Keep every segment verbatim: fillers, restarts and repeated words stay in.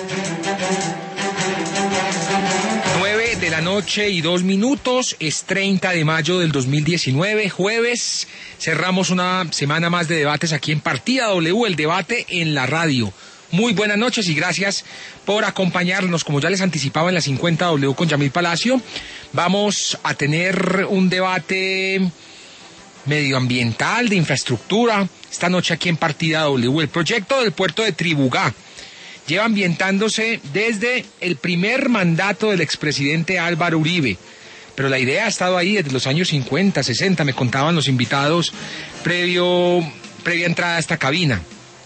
nueve de la noche y dos minutos, es treinta de mayo del dos mil diecinueve, jueves. Cerramos una semana más de debates aquí en Partida W, el debate en la radio. Muy buenas noches y gracias por acompañarnos. Como ya les anticipaba en la cincuenta W con Yamil Palacio, vamos a tener un debate medioambiental, de infraestructura, esta noche aquí en Partida W. El proyecto del puerto de Tribugá lleva ambientándose desde el primer mandato del expresidente Álvaro Uribe, pero la idea ha estado ahí desde los años cincuenta, sesenta, me contaban los invitados previo, previa entrada a esta cabina.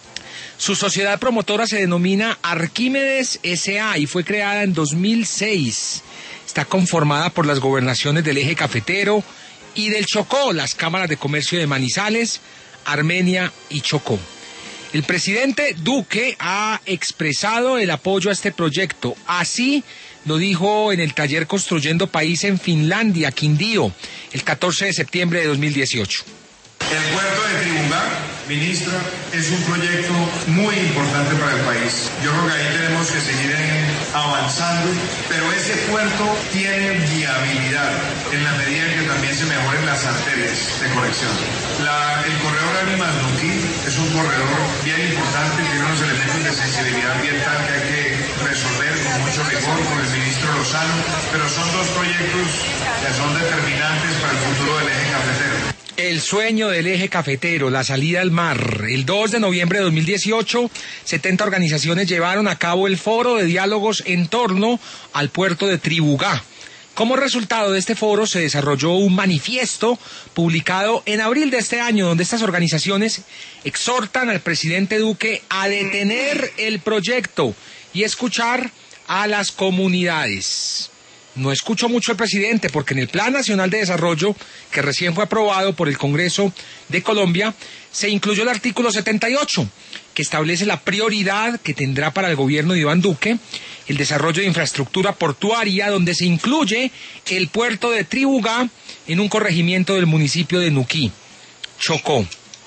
Su sociedad promotora se denomina Arquímedes S A y fue creada en dos mil seis. Está conformada por las gobernaciones del Eje Cafetero y del Chocó, las cámaras de comercio de Manizales, Armenia y Chocó. El presidente Duque ha expresado el apoyo a este proyecto. Así lo dijo en el taller Construyendo País en Finlandia, Quindío, el catorce de septiembre de dos mil dieciocho. El puerto de Tribugá, ministra, es un proyecto muy importante para el país. Yo creo que ahí tenemos que seguir avanzando, pero ese puerto tiene viabilidad en la medida en que también se mejoren las arterias de conexión. La, el corredor Ánimas-Nuquí es un corredor bien importante, tiene unos elementos de sensibilidad ambiental que hay que resolver con mucho rigor con el ministro Lozano, pero son dos proyectos que son determinantes para el futuro del eje cafetero. El sueño del eje cafetero, la salida al mar. El dos de noviembre de dos mil dieciocho, setenta organizaciones llevaron a cabo el foro de diálogos en torno al puerto de Tribugá. Como resultado de este foro se desarrolló un manifiesto publicado en abril de este año, donde estas organizaciones exhortan al presidente Duque a detener el proyecto y escuchar a las comunidades. No escucho mucho al presidente porque en el Plan Nacional de Desarrollo, que recién fue aprobado por el Congreso de Colombia, se incluyó el artículo setenta y ocho, que establece la prioridad que tendrá para el gobierno de Iván Duque el desarrollo de infraestructura portuaria, donde se incluye el puerto de Tribugá en un corregimiento del municipio de Nuquí, Chocó.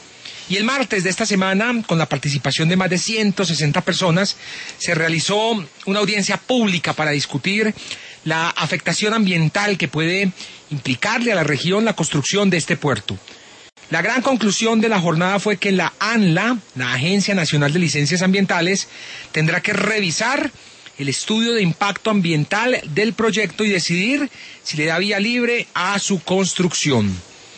Y el martes de esta semana, con la participación de más de ciento sesenta personas, se realizó una audiencia pública para discutir la afectación ambiental que puede implicarle a la región la construcción de este puerto. La gran conclusión de la jornada fue que la ANLA, la Agencia Nacional de Licencias Ambientales, tendrá que revisar el estudio de impacto ambiental del proyecto y decidir si le da vía libre a su construcción.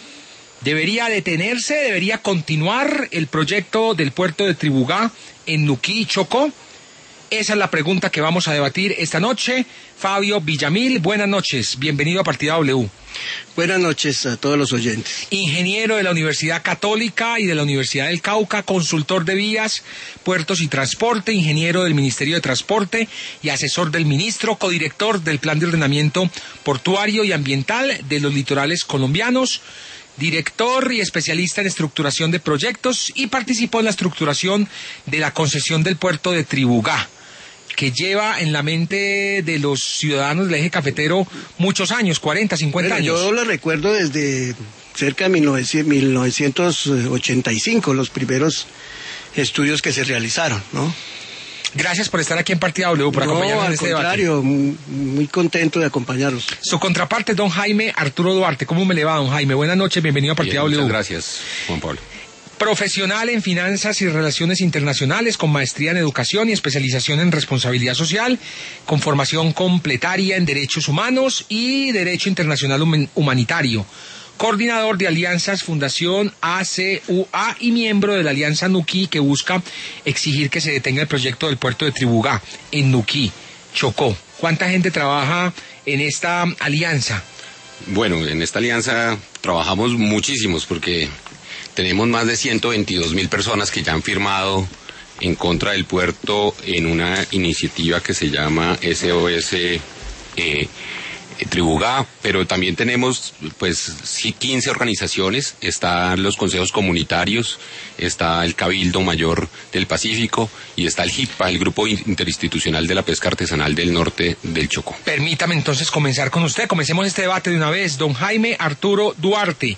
¿Debería detenerse, debería continuar el proyecto del puerto de Tribugá en Nuquí, Chocó? Esa es la pregunta que vamos a debatir esta noche. Fabio Villamil, buenas noches, bienvenido a Partida W. Buenas noches a todos los oyentes. Ingeniero de la Universidad Católica y de la Universidad del Cauca, consultor de vías, puertos y transporte, ingeniero del Ministerio de Transporte y asesor del ministro, codirector del Plan de Ordenamiento Portuario y Ambiental de los Litorales Colombianos, director y especialista en estructuración de proyectos y participó en la estructuración de la concesión del puerto de Tribugá, que lleva en la mente de los ciudadanos del eje cafetero muchos años, cuarenta, cincuenta bueno, años. Yo lo recuerdo desde cerca de mil novecientos ochenta y cinco, los primeros estudios que se realizaron, ¿no? Gracias por estar aquí en Partida W, por acompañarnos no, en este debate. al contrario, muy contento de acompañarlos. Su contraparte, don Jaime Arturo Duarte. ¿Cómo me le va, don Jaime? Buenas noches, bienvenido a Partida Bien, W. Muchas gracias, Juan Pablo. Profesional en finanzas y relaciones internacionales, con maestría en educación y especialización en responsabilidad social, con formación completaria en derechos humanos y derecho internacional humanitario. Coordinador de alianzas Fundación A C U A y miembro de la Alianza Nuquí, que busca exigir que se detenga el proyecto del puerto de Tribugá en Nuquí, Chocó. ¿Cuánta gente trabaja en esta alianza? Bueno, en esta alianza trabajamos muchísimos porque tenemos más de ciento veintidós mil personas que ya han firmado en contra del puerto en una iniciativa que se llama S O S eh, Tribugá, pero también tenemos pues quince organizaciones, están los consejos comunitarios, está el Cabildo Mayor del Pacífico y está el GIPA, el Grupo Interinstitucional de la Pesca Artesanal del Norte del Chocó. Permítame entonces comenzar con usted, comencemos este debate de una vez. Don Jaime Arturo Duarte,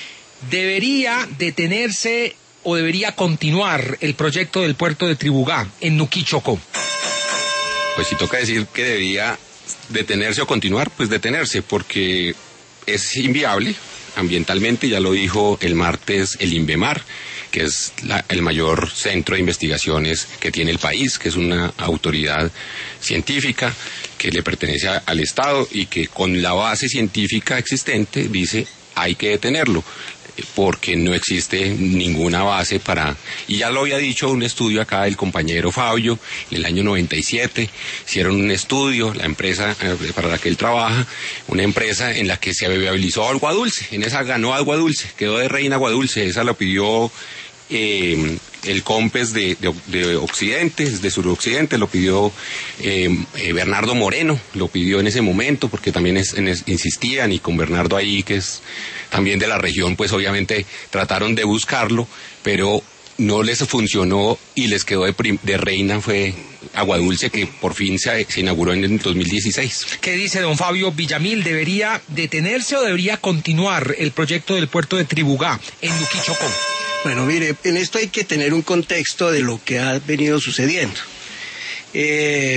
¿debería detenerse o debería continuar el proyecto del puerto de Tribugá en Nuquí, Chocó? Pues si toca decir que debería detenerse o continuar, pues detenerse, porque es inviable ambientalmente, ya lo dijo el martes el INVEMAR, que es la, el mayor centro de investigaciones que tiene el país, que es una autoridad científica que le pertenece a, al Estado y que con la base científica existente dice hay que detenerlo, porque no existe ninguna base para, y ya lo había dicho un estudio acá del compañero Fabio, en el año noventa y siete, hicieron un estudio, la empresa para la que él trabaja, una empresa en la que se viabilizó agua dulce, en esa ganó agua dulce, quedó de reina agua dulce, esa la pidió eh, el COMPES de, de, de Occidente, de Suroccidente, lo pidió eh, eh, Bernardo Moreno, lo pidió en ese momento, porque también es, en es, insistían, y con Bernardo ahí, que es también de la región, pues obviamente trataron de buscarlo, pero no les funcionó y les quedó de, prim, de reina fue agua dulce, que por fin se, se inauguró en el dos mil dieciséis. ¿Qué dice don Fabio Villamil? ¿Debería detenerse o debería continuar el proyecto del puerto de Tribugá en Nuquí, Chocó? Bueno, mire, en esto hay que tener un contexto de lo que ha venido sucediendo. Eh,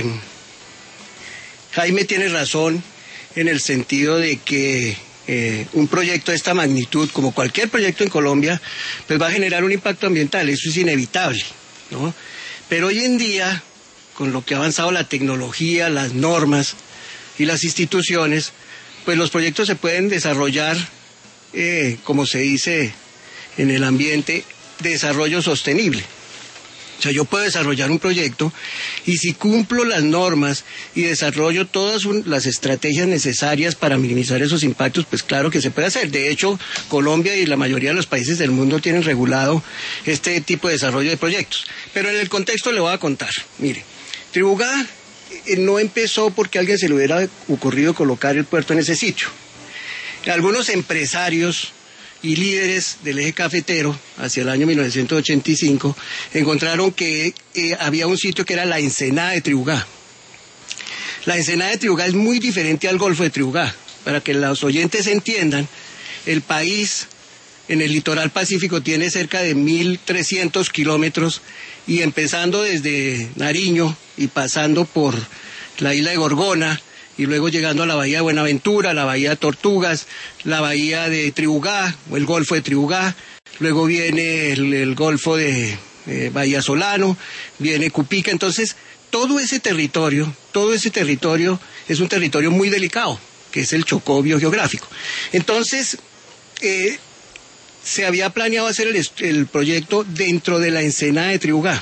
Jaime tiene razón en el sentido de que eh, un proyecto de esta magnitud, como cualquier proyecto en Colombia, pues va a generar un impacto ambiental, eso es inevitable, ¿no? Pero hoy en día, con lo que ha avanzado la tecnología, las normas y las instituciones, pues los proyectos se pueden desarrollar, eh, como se dice en el ambiente, desarrollo sostenible. O sea, yo puedo desarrollar un proyecto y si cumplo las normas y desarrollo todas un, las estrategias necesarias para minimizar esos impactos, pues claro que se puede hacer. De hecho, Colombia y la mayoría de los países del mundo tienen regulado este tipo de desarrollo de proyectos. Pero en el contexto le voy a contar. Mire, Tribugá eh, no empezó porque a alguien se le hubiera ocurrido colocar el puerto en ese sitio. Algunos empresarios y líderes del eje cafetero, hacia el año mil novecientos ochenta y cinco, encontraron que eh, había un sitio que era la Ensenada de Tribugá. La Ensenada de Tribugá es muy diferente al Golfo de Tribugá. Para que los oyentes entiendan, el país en el litoral pacífico tiene cerca de mil trescientos kilómetros, y empezando desde Nariño y pasando por la isla de Gorgona, y luego llegando a la bahía de Buenaventura, la bahía de Tortugas, la bahía de Tribugá, o el Golfo de Tribugá, luego viene el, el Golfo de eh, Bahía Solano, viene Cupica. Entonces, todo ese territorio, todo ese territorio es un territorio muy delicado, que es el Chocó biogeográfico. Entonces, eh, se había planeado hacer el, el proyecto dentro de la Ensenada de Tribugá.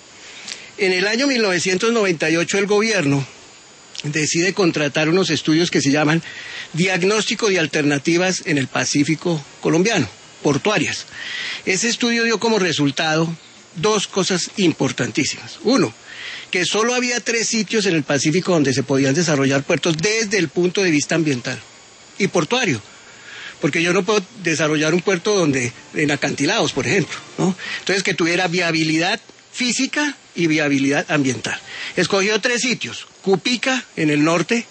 En el año mil novecientos noventa y ocho el gobierno decide contratar unos estudios que se llaman Diagnóstico de Alternativas en el Pacífico Colombiano, portuarias. Ese estudio dio como resultado dos cosas importantísimas. Uno, que solo había tres sitios en el Pacífico donde se podían desarrollar puertos desde el punto de vista ambiental y portuario, porque yo no puedo desarrollar un puerto donde en acantilados, por ejemplo, ¿no? Entonces, que tuviera viabilidad física y viabilidad ambiental. Escogió tres sitios: Cupica, en el norte;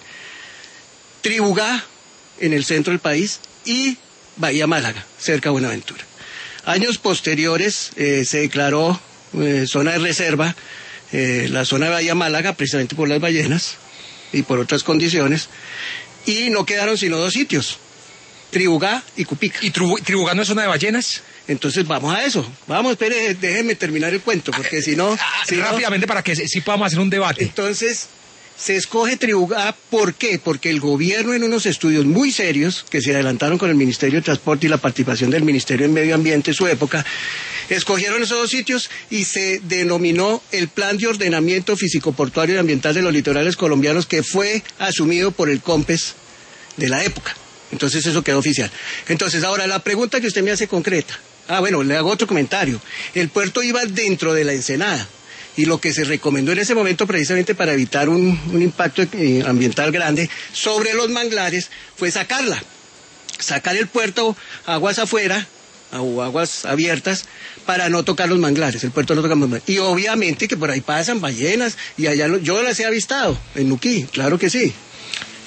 Tribugá, en el centro del país; y Bahía Málaga, cerca de Buenaventura. Años posteriores eh, se declaró eh, zona de reserva eh, la zona de Bahía Málaga, precisamente por las ballenas y por otras condiciones, y no quedaron sino dos sitios: Tribugá y Cupica. ¿Y Tribugá no es zona de ballenas? Entonces vamos a eso. Vamos, espere, déjeme terminar el cuento, porque si no... Si rápidamente, no, para que sí podamos hacer un debate. Entonces, se escoge Tribugá, ¿por qué? Porque el gobierno, en unos estudios muy serios, que se adelantaron con el Ministerio de Transporte y la participación del Ministerio de Medio Ambiente en su época, escogieron esos dos sitios y se denominó el Plan de Ordenamiento Físico-Portuario y Ambiental de los Litorales Colombianos, que fue asumido por el COMPES de la época. Entonces eso quedó oficial. Entonces, ahora la pregunta que usted me hace concreta. Ah, bueno, le hago otro comentario. El puerto iba dentro de la Ensenada, y lo que se recomendó en ese momento, precisamente para evitar un, un impacto eh, ambiental grande sobre los manglares, fue sacarla. Sacar el puerto aguas afuera, o aguas abiertas, para no tocar los manglares. El puerto no toca los manglares. Y obviamente que por ahí pasan ballenas, y allá lo, yo las he avistado, en Nuquí, claro que sí.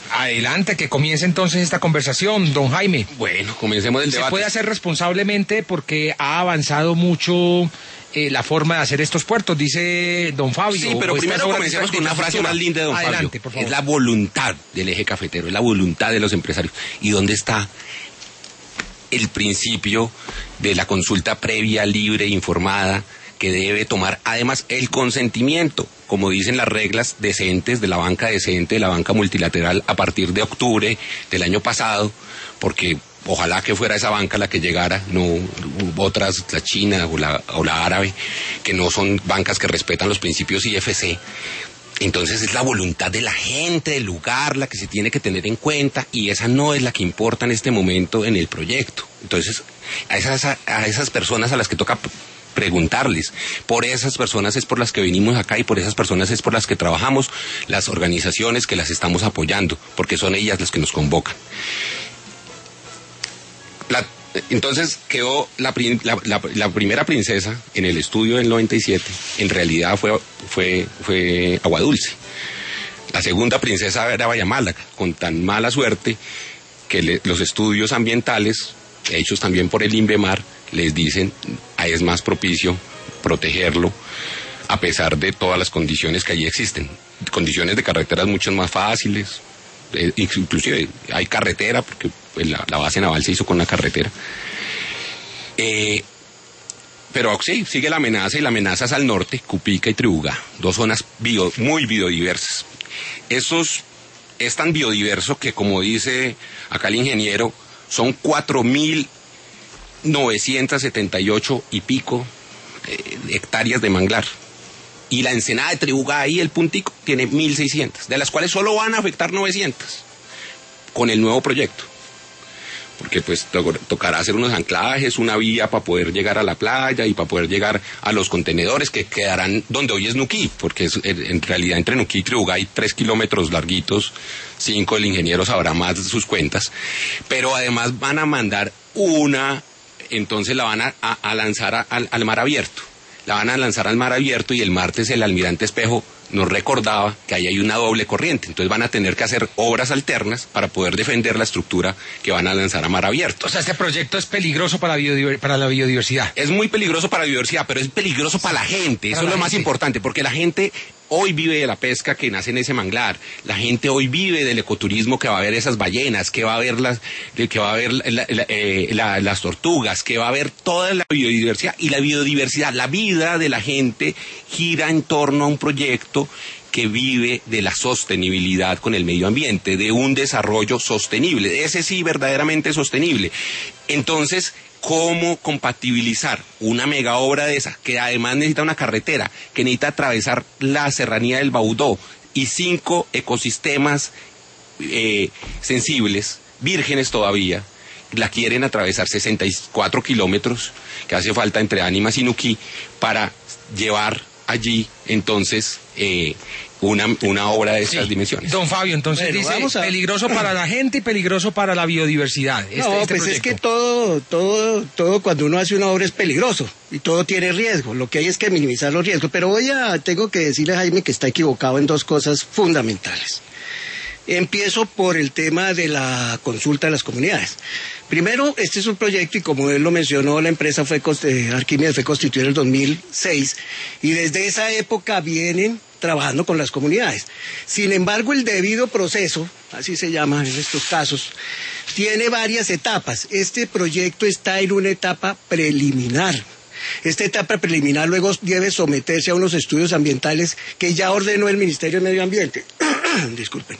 Adelante, que comience entonces esta conversación, don Jaime. Bueno, comencemos el Se debate. puede hacer responsablemente porque ha avanzado mucho eh, la forma de hacer estos puertos, dice don Fabio. Sí, pero o primero estas obras comencemos de con una frase infraestructura. más linda de don Adelante, Fabio. por favor. Es la voluntad del eje cafetero, es la voluntad de los empresarios. ¿Y dónde está el principio de la consulta previa, libre, informada, que debe tomar además el consentimiento, como dicen las reglas decentes de la banca decente, de la banca multilateral, a partir de octubre del año pasado, porque ojalá que fuera esa banca la que llegara, no otras, la china o la, o la árabe, que no son bancas que respetan los principios I F C. Entonces es la voluntad de la gente del lugar la que se tiene que tener en cuenta, y esa no es la que importa en este momento en el proyecto. Entonces a esas, a esas personas a las que toca preguntarles, por esas personas es por las que venimos acá y por esas personas es por las que trabajamos, las organizaciones que las estamos apoyando, porque son ellas las que nos convocan. La, entonces quedó la, la, la, la primera princesa en el estudio del noventa y siete, en realidad fue, fue, fue Agua Dulce. La segunda princesa era Bayamálaga, con tan mala suerte que le, los estudios ambientales, hechos también por el INVEMAR, les dicen ah, es más propicio protegerlo, a pesar de todas las condiciones que allí existen. Condiciones de carreteras mucho más fáciles, eh, inclusive hay carretera, porque pues, la, la base naval se hizo con la carretera. Eh, pero sí, sigue la amenaza, y la amenaza es al norte, Cupica y Tribugá, dos zonas bio, muy biodiversas. Esos es tan biodiverso que, como dice acá el ingeniero, son cuatro mil novecientos setenta y ocho y pico eh, hectáreas de manglar. Y la ensenada de Tribugá, ahí el puntico, tiene mil seiscientas, de las cuales solo van a afectar novecientas con el nuevo proyecto. Porque pues to tocará hacer unos anclajes, una vía para poder llegar a la playa y para poder llegar a los contenedores que quedarán donde hoy es Nuquí, porque es, en realidad entre Nuquí y Tribugá hay tres kilómetros larguitos, cinco, el ingeniero sabrá más de sus cuentas, pero además van a mandar una, entonces la van a, a, a lanzar a, al, al mar abierto, la van a lanzar al mar abierto, y el martes el almirante Espejo nos recordaba que ahí hay una doble corriente, entonces van a tener que hacer obras alternas para poder defender la estructura que van a lanzar a mar abierto. O sea, este proyecto es peligroso para, biodiver para la biodiversidad. Es muy peligroso para la biodiversidad, pero es peligroso para la gente, Para eso es lo más gente. importante, porque la gente hoy vive de la pesca que nace en ese manglar, la gente hoy vive del ecoturismo, que va a ver esas ballenas, que va a ver las, que va a ver la, la, eh, la, las tortugas, que va a ver toda la biodiversidad, y la biodiversidad, la vida de la gente gira en torno a un proyecto que vive de la sostenibilidad con el medio ambiente, de un desarrollo sostenible, ese sí verdaderamente sostenible. Entonces, ¿cómo compatibilizar una mega obra de esa, que además necesita una carretera, que necesita atravesar la serranía del Baudó y cinco ecosistemas eh, sensibles, vírgenes todavía, la quieren atravesar sesenta y cuatro kilómetros, que hace falta entre Ánimas y Nuquí, para llevar allí entonces eh, una, una obra de estas Sí. dimensiones? Don Fabio, entonces Bueno, dice vamos a- peligroso para la gente y peligroso para la biodiversidad. Este, No, este pues es proyecto. que todo, todo, todo cuando uno hace una obra es peligroso y todo tiene riesgo. Lo que hay es que minimizar los riesgos. Pero voy a, tengo que decirle a Jaime que está equivocado en dos cosas fundamentales. Empiezo por el tema de la consulta de las comunidades. Primero, este es un proyecto y como él lo mencionó, la empresa fue eh, Arquímedes fue constituida en el dos mil seis y desde esa época vienen trabajando con las comunidades. Sin embargo, el debido proceso, así se llama en estos casos, tiene varias etapas. Este proyecto está en una etapa preliminar. Esta etapa preliminar luego debe someterse a unos estudios ambientales que ya ordenó el Ministerio de Medio Ambiente. Disculpen.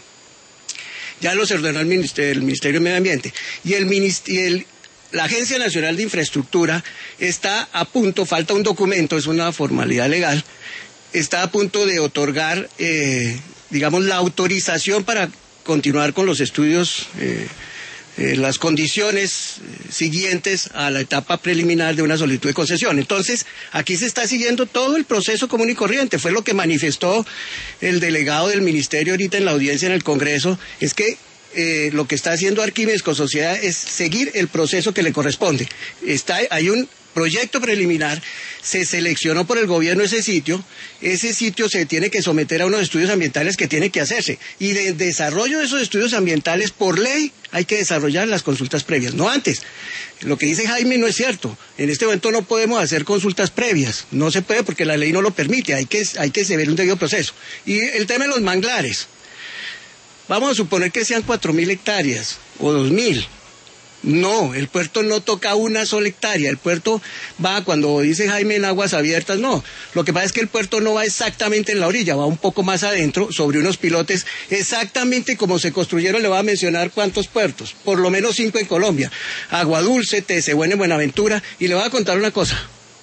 Ya los ordenó el Ministerio, el Ministerio de Medio Ambiente. Y el, y el la Agencia Nacional de Infraestructura está a punto, falta un documento, es una formalidad legal, está a punto de otorgar, eh, digamos, la autorización para continuar con los estudios, eh, eh, las condiciones eh, siguientes a la etapa preliminar de una solicitud de concesión. Entonces, aquí se está siguiendo todo el proceso común y corriente. Fue lo que manifestó el delegado del Ministerio ahorita en la audiencia en el Congreso, es que eh, lo que está haciendo Arquímedes con Sociedad es seguir el proceso que le corresponde. Está, hay un proyecto preliminar, se seleccionó por el gobierno ese sitio, ese sitio se tiene que someter a unos estudios ambientales que tienen que hacerse, y de desarrollo de esos estudios ambientales, por ley, hay que desarrollar las consultas previas, no antes. Lo que dice Jaime no es cierto, en este momento no podemos hacer consultas previas, no se puede porque la ley no lo permite, hay que, hay que seguir un debido proceso. Y el tema de los manglares, vamos a suponer que sean cuatro mil hectáreas o dos mil. No, el puerto no toca una sola hectárea, el puerto va, cuando dice Jaime, en aguas abiertas, no. Lo que pasa es que el puerto no va exactamente en la orilla, va un poco más adentro, sobre unos pilotes, exactamente como se construyeron. Le voy a mencionar cuántos puertos, por lo menos cinco en Colombia: Aguadulce, Tezehuén en Buenaventura, y le voy a contar una cosa.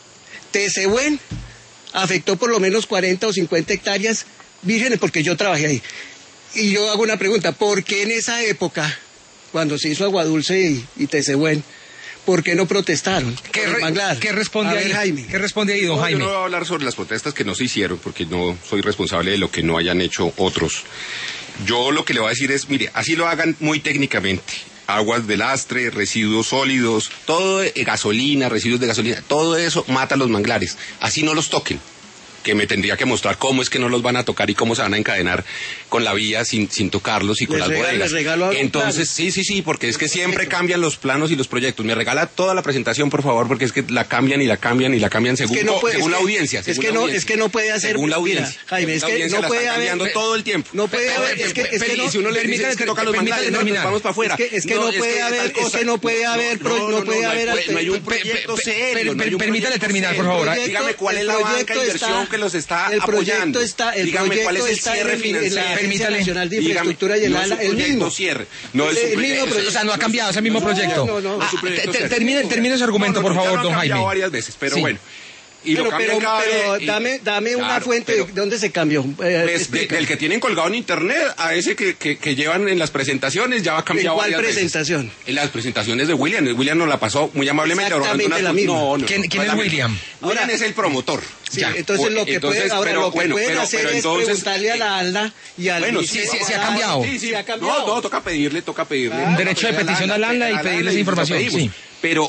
Tezehuén afectó por lo menos cuarenta o cincuenta hectáreas vírgenes, porque yo trabajé ahí. Y yo hago una pregunta, ¿por qué en esa época, cuando se hizo Aguadulce y, y Tezehuén, por qué no protestaron? ¿Qué, re, ¿qué responde ahí, Jaime? ¿Qué responde ahí, don no, Jaime? Yo no voy a hablar sobre las protestas que no se hicieron, porque no soy responsable de lo que no hayan hecho otros. Yo lo que le voy a decir es, mire, así lo hagan muy técnicamente. Aguas de lastre, residuos sólidos, todo, eh, gasolina, residuos de gasolina, todo eso mata los manglares. Así no los toquen, que me tendría que mostrar cómo es que no los van a tocar y cómo se van a encadenar con la vía sin, sin tocarlos y con les las regalo, bodegas. Les regalo Entonces, sí, sí, sí, porque es que siempre cambian los planos y los proyectos. Me regala toda la presentación, por favor, porque es que la cambian y la cambian y la cambian según, es que no puede, según es la que, audiencia. Es que, no, audiencia. es que no puede hacer... Según la audiencia. Mira, Jaime, es que no puede haber... cambiando todo el tiempo. No puede haber... Es que, es que no, si uno le dice que toca los manglares, no, pues vamos para afuera. Es que no puede haber... Es que no puede haber... No puede haber... No hay un proyecto serio. Permítale terminar, por favor. Dígame cuál es la banca de inversión que los está apoyando. El proyecto está, el dígame proyecto cuál es el está cierre en, financiero. En la Agencia Permítale. Nacional de Infraestructura y el, no ala, el mismo cierre. No es el mismo proyecto. O sea, no ha cambiado, es el mismo no, proyecto. No, no, no. Ah, te, termine, termine ese argumento, no, no, por favor, don Jaime. Jaime. Ya lo varias veces, pero sí. bueno. Y pero, lo pero, cada pero vez, y, dame, dame claro, una fuente pero, de dónde se cambió. Eh, pues de, del que tienen colgado en internet a ese que, que, que llevan en las presentaciones ya va cambiado. ¿En cuál presentación? Veces. En las presentaciones de William. William nos la pasó muy amablemente. Exactamente la misma. No, no, ¿Quién, no, ¿quién es William? William Ahora, es el promotor. Sí, ya. entonces lo que entonces, pueden, ahora pero, lo que bueno, pueden pero, hacer pero es entonces, preguntarle a la ALNA y al bueno, sí, sí, se ha cambiado. Sí, sí, se ha cambiado. No, no, toca pedirle, toca pedirle. Ah, derecho de petición al ALNA y pedirles información. Sí. Pero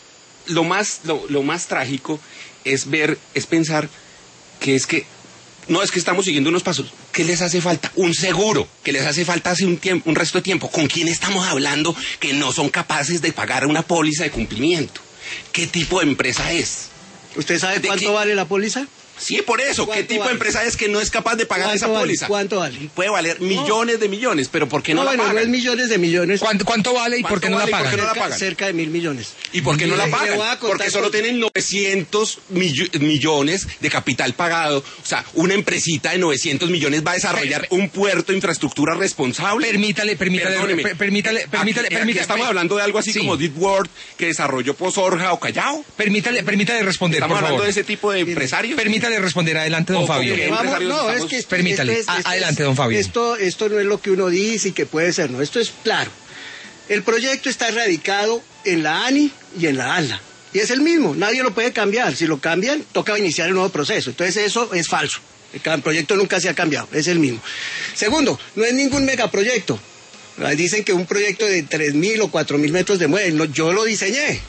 lo más, lo, lo más trágico es ver, es pensar que es que no es que estamos siguiendo unos pasos. ¿Qué les hace falta? Un seguro. ¿Qué les hace falta hace un tiempo, un resto de tiempo? ¿Con quién estamos hablando que no son capaces de pagar una póliza de cumplimiento? ¿Qué tipo de empresa es? ¿Usted sabe cuánto qué? vale la póliza? Sí, por eso. ¿Qué tipo vale? de empresa es que no es capaz de pagar esa vale? póliza? ¿Cuánto vale? Puede valer millones no. de millones, pero ¿por qué no, no la bueno, pagan? No es millones de millones. ¿Cuánto, cuánto vale y por qué no la pagan? ¿Por qué no la cerca, pagan? cerca de mil millones. ¿Y por qué no la Le- le pagan? voy a contar Porque solo con- tienen novecientos millo- millones de capital pagado. O sea, una empresita de novecientos millones va a desarrollar un puerto, infraestructura responsable. Permítale, permítale, Perdóneme. per- permítale, Aquí- permítale, aquí permítale. estamos hablando de algo así Sí. como Deep World, que desarrolló Pozorja o Callao. Permítale, permítale responder, Estamos por hablando favor. de ese tipo de empresarios. Permítale responder. Adelante, don O- Fabio. ¿qué Vamos, empresarios no, es estamos- que Permítale. esto es- A- esto adelante, es- don Fabio. Esto, esto no es lo que uno dice y que puede ser, no, esto es claro. El proyecto está radicado en la ANI y en la ALNA. Y es el mismo, nadie lo puede cambiar. Si lo cambian, toca iniciar el nuevo proceso. Entonces eso es falso. El proyecto nunca se ha cambiado, es el mismo. Segundo, no es ningún megaproyecto. Dicen que un proyecto de tres mil o cuatro mil metros de muelle, no, yo lo diseñé.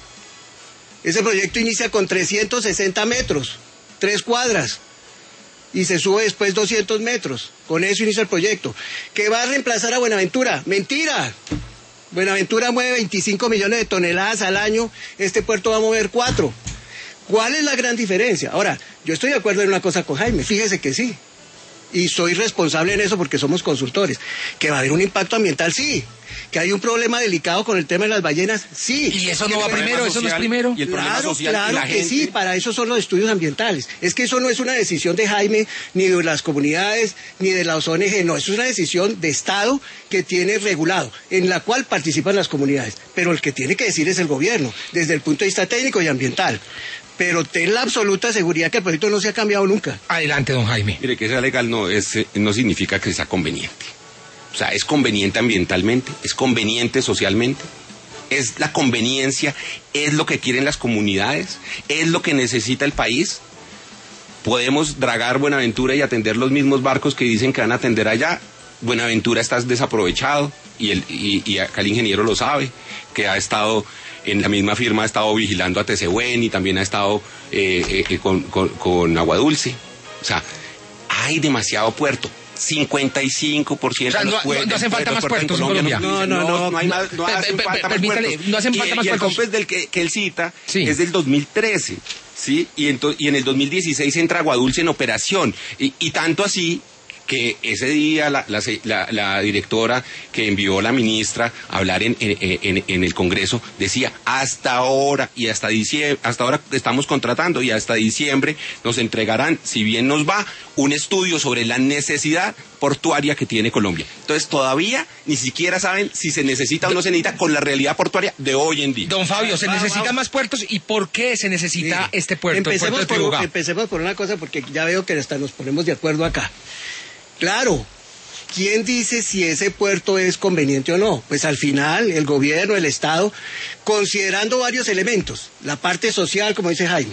Ese proyecto inicia con trescientos sesenta metros, tres cuadras, y se sube después doscientos metros. Con eso inicia el proyecto. ¿Que va a reemplazar a Buenaventura? ¡Mentira! Buenaventura mueve veinticinco millones de toneladas al año, este puerto va a mover cuatro. ¿Cuál es la gran diferencia? Ahora, yo estoy de acuerdo en una cosa con Jaime, fíjese que sí. Y soy responsable en eso porque somos consultores. ¿Que va a haber un impacto ambiental? Sí. ¿Que hay un problema delicado con el tema de las ballenas? Sí. Y eso ¿Que no va el problema primero, eso no es social primero. y el problema Claro, social claro y la que gente. sí, para eso son los estudios ambientales. Es que eso no es una decisión de Jaime, ni de las comunidades, ni de las O N G, no, eso es una decisión de Estado que tiene regulado, en la cual participan las comunidades. Pero el que tiene que decir es el gobierno, desde el punto de vista técnico y ambiental. Pero ten la absoluta seguridad que el proyecto no se ha cambiado nunca. Adelante, don Jaime. Mire, que sea legal no, es, eh, no significa que sea conveniente. O sea, es conveniente ambientalmente, es conveniente socialmente, es la conveniencia, es lo que quieren las comunidades, es lo que necesita el país. Podemos dragar Buenaventura y atender los mismos barcos que dicen que van a atender allá. Buenaventura está desaprovechado y, el, y, y acá el ingeniero lo sabe, que ha estado en la misma firma ha estado vigilando a Tesehuen y también ha estado eh, eh, con, con, con Agua Dulce. O sea, hay demasiado puerto. cincuenta y cinco por ciento o sea, no, de los puertos, no hacen falta más puertos en Colombia. Colombia. No, no, no, no hay más, no hacen falta más puertos. No hacen y, falta más y el puertos. COMPES del que, que él cita Sí. es del dos mil trece, ¿sí? Y, ento, y en el dos mil dieciséis entra Agua Dulce en operación. Y, y tanto así que ese día la, la, la, la directora que envió la ministra a hablar en, en, en, en el Congreso decía, hasta ahora y hasta diciembre, hasta ahora estamos contratando y hasta diciembre nos entregarán, si bien nos va, un estudio sobre la necesidad portuaria que tiene Colombia. Entonces todavía ni siquiera saben si se necesita o no se necesita con la realidad portuaria de hoy en día. Don Fabio, ¿se Va, necesitan va. más puertos y por qué se necesita Mire, este puerto, el empecemos, puerto de por, Tribugá? empecemos por una cosa, porque ya veo que hasta nos ponemos de acuerdo acá. Claro, ¿quién dice si ese puerto es conveniente o no? Pues al final el gobierno, el Estado, considerando varios elementos, la parte social, como dice Jaime,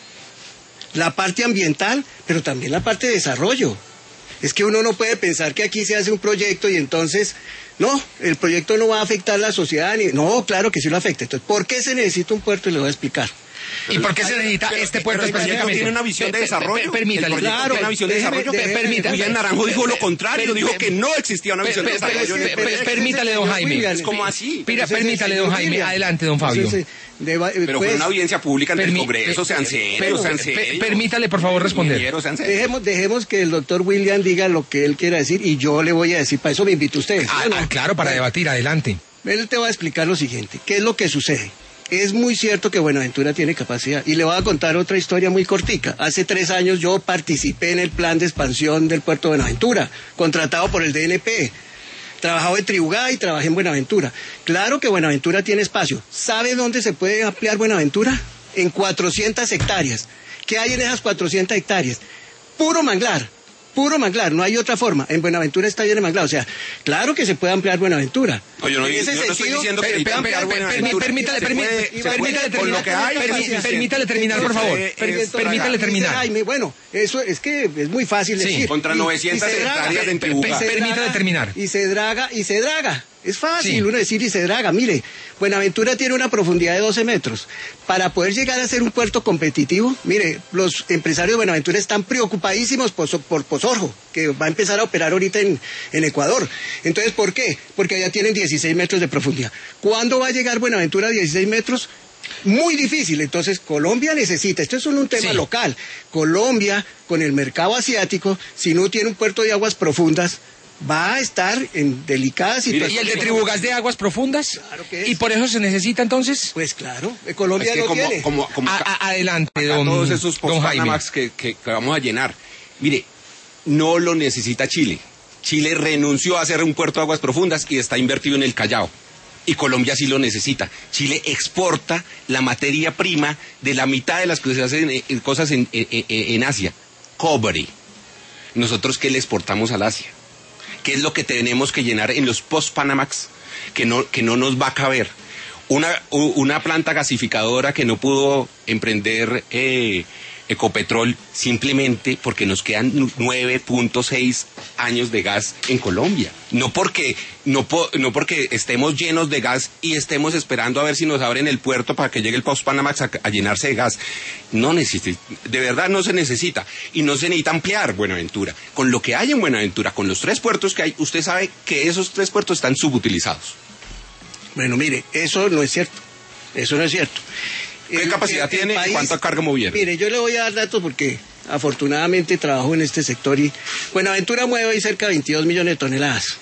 la parte ambiental, pero también la parte de desarrollo. Es que uno no puede pensar que aquí se hace un proyecto y entonces, no, el proyecto no va a afectar a la sociedad, ni, no, claro que sí lo afecta. Entonces, ¿por qué se necesita un puerto? Y le voy a explicar. ¿Y por qué se necesita Pero- este pero puerto el proyecto específicamente? tiene una visión de Per- per- desarrollo. Permítale. El proyecto Claro, tiene una visión de déjeme- desarrollo. déjeme- Permítale. William Naranjo dijo lo contrario, Per- dijo per- que no existía una visión de per- per- desarrollo. en el per- proyecto. Permítale, don Jaime. Es como así. Mira, Ese es el permítale, señor don Jaime. William. Adelante, don Fabio. Ese es, deba- Pero pues, fue una audiencia pública ante el Permi- Congreso, sean per- serios, sean per- serios. Permítale, por favor, responder. Ingenieros, sean serios. Dejemos, dejemos que el doctor William diga lo que él quiera decir y yo le voy a decir, para eso me invito a usted. Ah, ¿sí o no? ah, claro, para Bueno, debatir, adelante. Él te va a explicar lo siguiente, ¿qué es lo que sucede? Es muy cierto que Buenaventura tiene capacidad y le voy a contar otra historia muy cortica. Hace tres años yo participé en el plan de expansión del puerto de Buenaventura, contratado por el D N P. Trabajaba en Tribugá y trabajé en Buenaventura. Claro que Buenaventura tiene espacio. ¿Sabe dónde se puede ampliar Buenaventura? En cuatrocientas hectáreas. ¿Qué hay en esas cuatrocientas hectáreas? Puro manglar. Puro manglar, no hay otra forma. En Buenaventura está lleno de manglar. O sea, claro que se puede ampliar Buenaventura. No, yo no, En yo ese no estoy sentido, diciendo que Per- necesita per- ampliar per- per- Buenaventura. Permítale, Se permítale, puede- se puede permítale con lo terminar. que hay. Permi- suficiente. Permítale terminar, por favor. Eh, Per- es- Permítale Dice terminar. Jaime, bueno, eso es que es muy fácil Sí, decir. contra Y- novecientas y se draga, hectáreas en y se Tribugá. Permítale draga, terminar. Y se draga, y se draga. Es fácil Sí. uno decir y se draga. Mire, Buenaventura tiene una profundidad de doce metros. Para poder llegar a ser un puerto competitivo, mire, los empresarios de Buenaventura están preocupadísimos por, por Posorjo, que va a empezar a operar ahorita en, en Ecuador. Entonces, ¿por qué? Porque allá tienen dieciséis metros de profundidad. ¿Cuándo va a llegar Buenaventura a dieciséis metros? Muy difícil. Entonces, Colombia necesita, esto es solo un tema Sí. local, Colombia, con el mercado asiático, si no tiene un puerto de aguas profundas, va a estar en delicada ¿Y situación. el de Tribugá es de aguas profundas? Claro que es. ¿Y por eso se necesita entonces? Pues claro, eh, Colombia Es que no como, tiene. como, como A- ca- a- adelante, acá don, todos esos don Jaime. post-Panamax que, que, que vamos a llenar. Mire, no lo necesita Chile. Chile renunció a hacer un puerto de aguas profundas y está invertido en el Callao. Y Colombia sí lo necesita. Chile exporta la materia prima de la mitad de las que se hacen eh, eh, cosas en, en, en- en Asia. Cobre. Nosotros, ¿qué le exportamos al Asia? ¿Qué es lo que tenemos que llenar en los post-Panamax que no, que no nos va a caber? Una, u- una planta gasificadora que no pudo emprender eh, Ecopetrol simplemente porque nos quedan nueve punto seis años de gas en Colombia. No porque, no, po- no porque estemos llenos de gas y estemos esperando a ver si nos abren el puerto para que llegue el post-Panamax a, a llenarse de gas. No necesita, de verdad no se necesita. Y no se necesita ampliar Buenaventura. Con lo que hay en Buenaventura, con los tres puertos que hay, usted sabe que esos tres puertos están subutilizados. Bueno, mire, eso no es cierto. Eso no es cierto. ¿Qué El- capacidad el- el tiene y país- cuánta carga movieron? Mire, yo le voy a dar datos porque afortunadamente trabajo en este sector y Buenaventura mueve ahí cerca de veintidós millones de toneladas.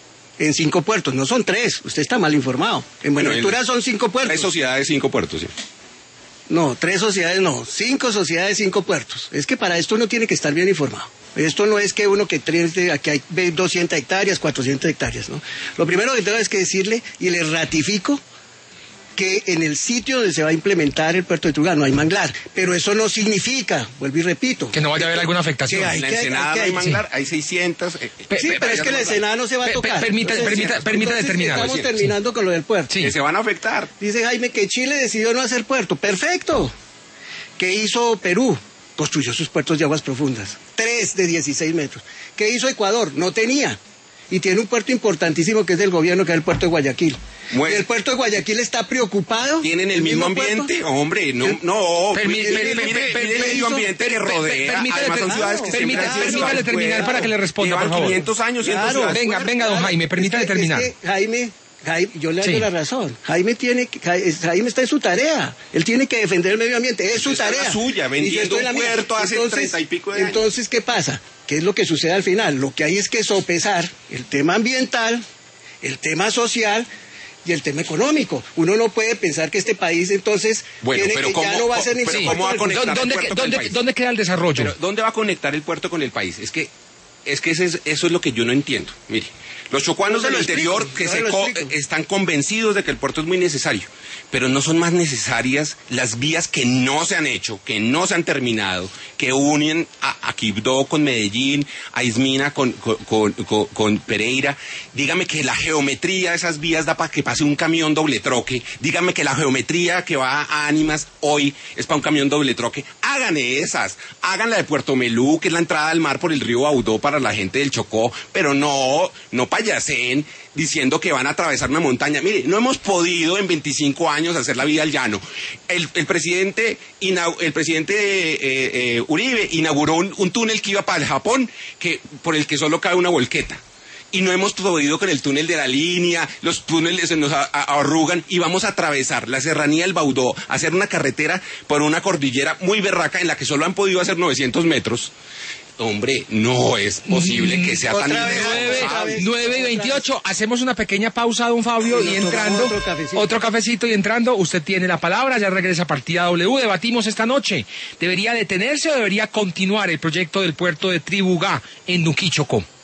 En cinco puertos, no son tres, usted está mal informado. En Buenaventura Bueno, son cinco puertos. Tres sociedades, cinco puertos, sí. No, tres sociedades no, cinco sociedades, cinco puertos. Es que para esto uno tiene que estar bien informado. Esto no es que uno que tiene, aquí hay doscientas hectáreas, cuatrocientas hectáreas, ¿no? Lo primero que tengo es que decirle, y le ratifico, que en el sitio donde se va a implementar el puerto de Tribugá no hay manglar, pero eso no significa, vuelvo y repito, Que no vaya a haber alguna afectación. que hay En la que- Ensenada hay que- no hay manglar, hay seiscientas. eh, eh, Pe- Sí, pe- pero es que la Ensenada no se va a pe- pe- tocar. permita- Entonces, permita- permita entonces, determinar. Estamos Sí, terminando con lo del puerto. Sí. que se van a afectar. Dice Jaime que Chile decidió no hacer puerto. Perfecto. ¿Qué hizo Perú? Construyó sus puertos de aguas profundas. Tres de dieciséis metros. ¿Qué hizo Ecuador? No tenía. Y tiene un puerto importantísimo que es del gobierno, que es el puerto de Guayaquil. ¿Y el puerto de Guayaquil está preocupado? ¿Tienen el mismo ambiente? Hombre, no, no. Mire el medio ambiente que rodea. Además son ciudades que siempre han sido Permítale terminar para que le responda, por favor. quinientos años siendo Claro, ciudades. venga, venga, don Jaime, permítale terminar. Es que Jaime... Jaime, yo le doy Sí. la razón. Jaime tiene, que- Jaime está en su tarea. Él tiene que defender el medio ambiente. Es su Está en tarea. la suya, Y yo vendiendo estoy en la un mía. puerto hace Entonces- treinta y pico de años. Entonces, ¿qué pasa? ¿Qué es lo que sucede al final? Lo que hay es que sopesar el tema ambiental, el tema social y el tema económico. Uno no puede pensar que este país entonces Bueno, tiene pero que ya ¿cómo- no va a ser ni pero sí. cómo va a conectar el ¿Dónde, puerto con dónde- el país? dónde queda el desarrollo? Pero ¿dónde va a conectar el puerto con el país? Es que es que ese es- eso es lo que yo no entiendo. Mire, los chocuanos No se del lo interior explico, que no se se lo co- explico. están convencidos de que el puerto es muy necesario, pero no son más necesarias las vías que no se han hecho, que no se han terminado, que unen a, a Quibdó con Medellín, a Ismina con, con, con- con- con Pereira. Dígame que la geometría de esas vías da para que pase un camión doble troque. Dígame que la geometría que va a Ánimas hoy es para un camión doble troque. Hagan esas, hagan la de Puerto Melú, que es la entrada al mar por el río Baudó para la gente del Chocó, pero no, no payaseen diciendo que van a atravesar una montaña. Mire, no hemos podido en veinticinco años hacer la vida al llano. El, el presidente, inau- el presidente eh, eh, Uribe inauguró un, un túnel que iba para el Japón, que, por el que solo cabe una volqueta. Y no hemos podido con el túnel de la línea, los túneles se nos a- a- arrugan y vamos a atravesar la serranía del Baudó, hacer una carretera por una cordillera muy berraca en la que solo han podido hacer novecientos metros. Hombre, no es posible que sea tan Otra vez, nueve, otra vez. nueve y veintiocho, hacemos una pequeña pausa, don Fabio, Y y nos entrando, tomamos otro cafecito. otro cafecito y entrando, usted tiene la palabra, ya regresa a Partida W, debatimos esta noche, ¿debería detenerse o debería continuar el proyecto del puerto de Tribugá en Nuquí, Chocó?